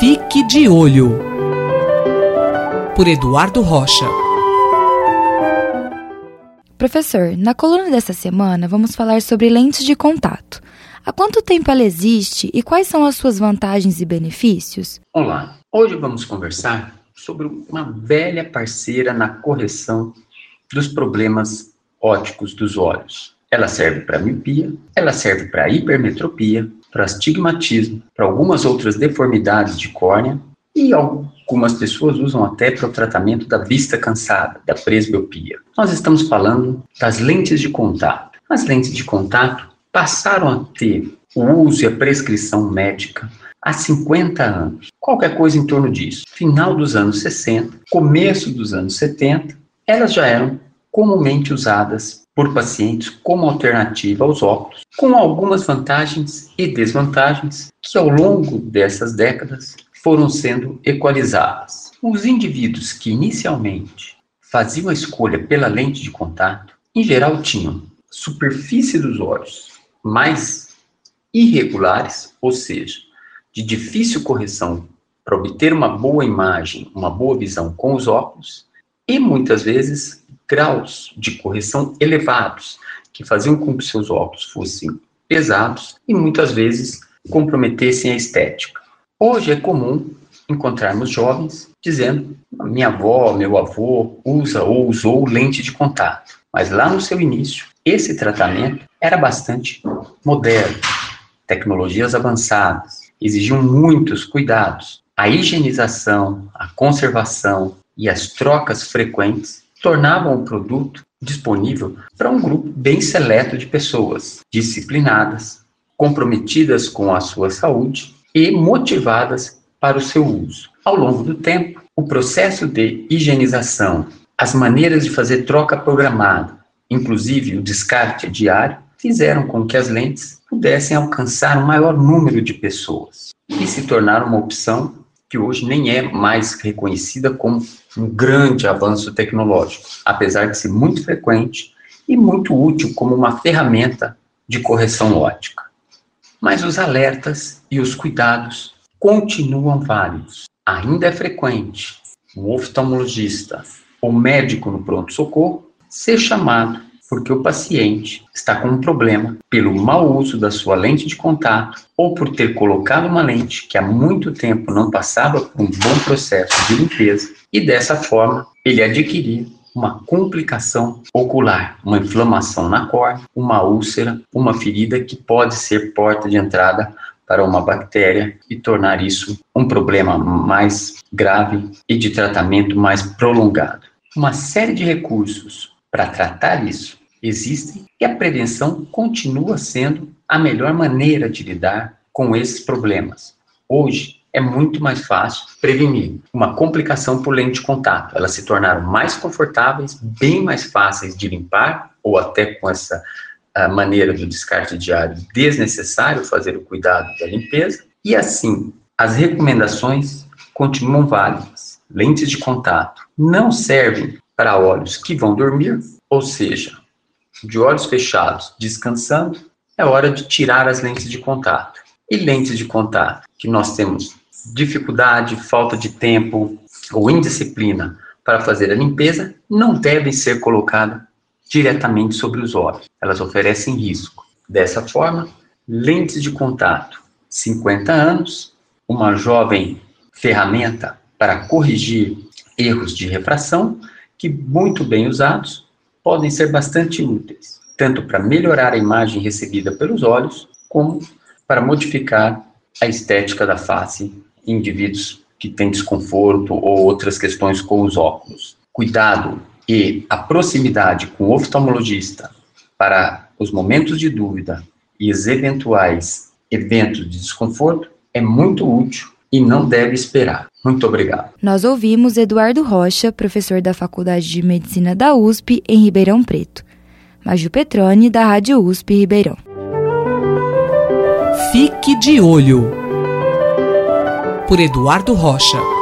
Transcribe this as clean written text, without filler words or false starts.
Fique de Olho, por Eduardo Rocha. Professor, na coluna dessa semana vamos falar sobre lentes de contato. Há quanto tempo ela existe e quais são as suas vantagens e benefícios? Olá, hoje vamos conversar sobre uma velha parceira na correção dos problemas ópticos dos olhos. Ela serve para miopia, ela serve para hipermetropia, para astigmatismo, para algumas outras deformidades de córnea e algumas pessoas usam até para o tratamento da vista cansada, da presbiopia. Nós estamos falando das lentes de contato. As lentes de contato passaram a ter o uso e a prescrição médica há 50 anos. Qualquer coisa em torno disso. Final dos anos 60, começo dos anos 70, elas já eram comumente usadas por pacientes como alternativa aos óculos, com algumas vantagens e desvantagens que ao longo dessas décadas foram sendo equalizadas. Os indivíduos que inicialmente faziam a escolha pela lente de contato, em geral tinham superfície dos olhos mais irregulares, ou seja, de difícil correção para obter uma boa imagem, uma boa visão com os óculos, e muitas vezes graus de correção elevados, que faziam com que seus óculos fossem pesados e muitas vezes comprometessem a estética. Hoje é comum encontrarmos jovens dizendo: minha avó, meu avô usa ou usou lente de contato. Mas lá no seu início, esse tratamento era bastante moderno, tecnologias avançadas, exigiam muitos cuidados. A higienização, a conservação e as trocas frequentes tornavam o produto disponível para um grupo bem seleto de pessoas, disciplinadas, comprometidas com a sua saúde e motivadas para o seu uso. Ao longo do tempo, o processo de higienização, as maneiras de fazer troca programada, inclusive o descarte diário, fizeram com que as lentes pudessem alcançar um maior número de pessoas e se tornaram uma opção que hoje nem é mais reconhecida como um grande avanço tecnológico, apesar de ser muito frequente e muito útil como uma ferramenta de correção óptica. Mas os alertas e os cuidados continuam válidos. Ainda é frequente o oftalmologista ou médico no pronto-socorro ser chamado porque o paciente está com um problema pelo mau uso da sua lente de contato ou por ter colocado uma lente que há muito tempo não passava por um bom processo de limpeza e dessa forma ele adquirir uma complicação ocular, uma inflamação na córnea, uma úlcera, uma ferida que pode ser porta de entrada para uma bactéria e tornar isso um problema mais grave e de tratamento mais prolongado. Uma série de recursos para tratar isso existem e a prevenção continua sendo a melhor maneira de lidar com esses problemas. Hoje é muito mais fácil prevenir uma complicação por lente de contato. Elas se tornaram mais confortáveis, bem mais fáceis de limpar, ou até com essa maneira do descarte diário desnecessário fazer o cuidado da limpeza. E assim, as recomendações continuam válidas. Lentes de contato não servem para olhos que vão dormir, ou seja, de olhos fechados, descansando, é hora de tirar as lentes de contato. E lentes de contato que nós temos dificuldade, falta de tempo ou indisciplina para fazer a limpeza, não devem ser colocadas diretamente sobre os olhos. Elas oferecem risco. Dessa forma, lentes de contato, 50 anos, uma jovem ferramenta para corrigir erros de refração que, muito bem usados, podem ser bastante úteis, tanto para melhorar a imagem recebida pelos olhos, como para modificar a estética da face em indivíduos que têm desconforto ou outras questões com os óculos. Cuidado e a proximidade com o oftalmologista para os momentos de dúvida e os eventuais eventos de desconforto é muito útil e não deve esperar. Muito obrigado. Nós ouvimos Eduardo Rocha, professor da Faculdade de Medicina da USP, em Ribeirão Preto. Maju Petroni, da Rádio USP Ribeirão. Fique de Olho, por Eduardo Rocha.